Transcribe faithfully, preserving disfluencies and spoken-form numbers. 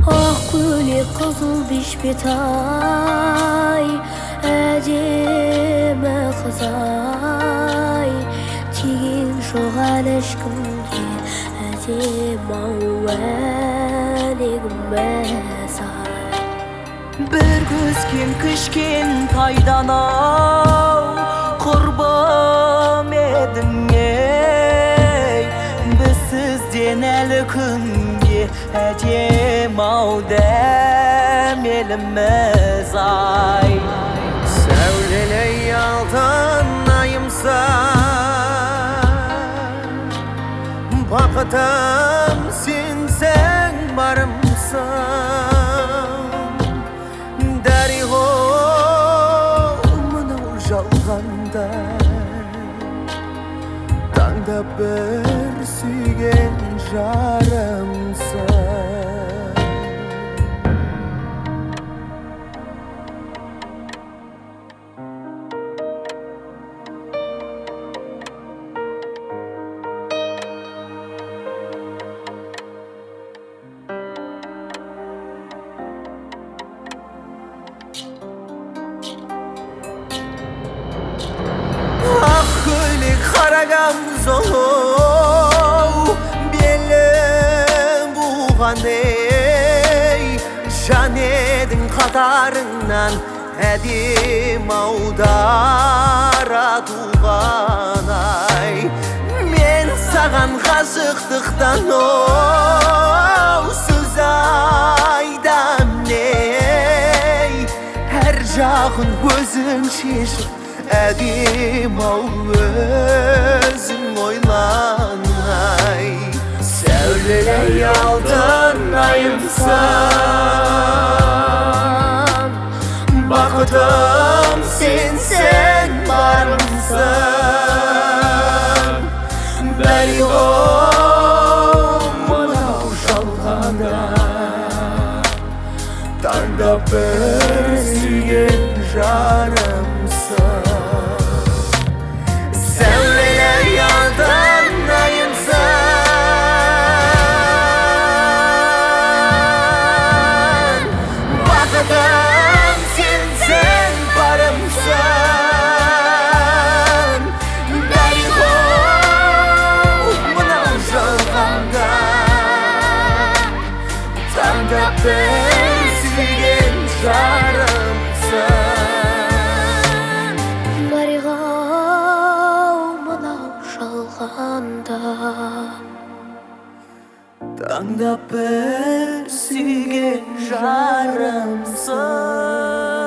Ақ көйлек қызыл бешпет-ай, әдемі қыз-ай, тиген жоқ әлі ешкімге әдем-ау әлегіміз-ай. Bir көзген кішкен пайдан-ау, құрбым едің ей, біз сізден әлі күнге әдем-ау дәмеліміз-ай. Сәулелей алтын айымсың, бақытым сенсің барымсың. Дариғо мынау жалғанда, таңдап бір сүйген жарымсың. Ақ көйлек қарагам зоу, белі буған ей, жан едің қатарыңнан әдем-ау дара туған-ай. Мен саған ғашықтықтан оу сөз айтам ей, әр жағын өзің шешіп әдем-ау өзің ойлан-ай. Сәулелей алтын айымсың, бақытым сенсің барымсың. Дариғо мынау жалғанда, таңдап бір сүйген жарымсың. Сәулелей алтын айымсың, бақытым сенсің барымсың. Дариғо мынау жалғанда, таңдап бір сүйген жарымсың. Дариға-ау мынау жалғанда, таңдап бір сүйген жарымсың.